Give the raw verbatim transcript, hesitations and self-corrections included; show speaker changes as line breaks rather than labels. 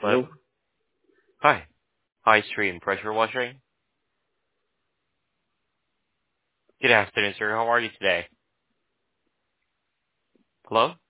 Hello?
Hello. Hi. Hi, Stream Pressure Washing. Good afternoon, sir. How are you today? Hello?